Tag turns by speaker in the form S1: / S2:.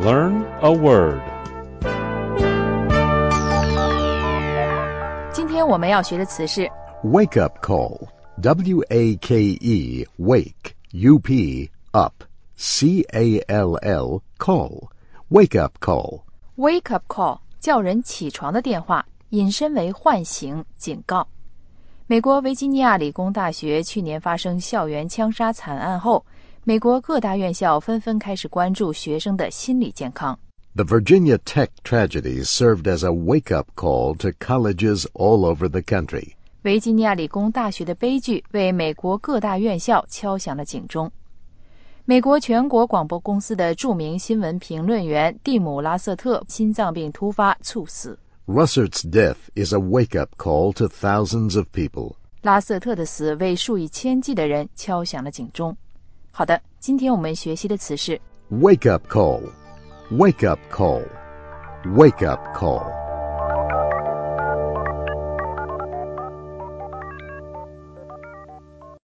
S1: Learn a word.
S2: 今天我们要学的词是
S3: Wake up call. W-A-K-E, wake, U-P, up, C-A-L-L, call. Wake up call.
S2: wake up call， 叫人起床的电话，引申为唤醒、警告。美国维吉尼亚理工大学去年发生校园枪杀惨案后，美国各大院校纷纷开始关注学生的心理健康。
S3: The Virginia Tech tragedy served as a wake-up call to colleges all over the country.
S2: 维吉尼亚理工大学的悲剧为美国各大院校敲响了警钟。美国全国广播公司的著名新闻评论员蒂姆·拉瑟特心脏病突发猝死。
S3: Russert's death is a wake-up call to thousands of people.
S2: 拉瑟特的死为数以千计的人敲响了警钟。好的，今天我们学习的词是
S3: Wake-up call. Wake-up call. Wake-up call.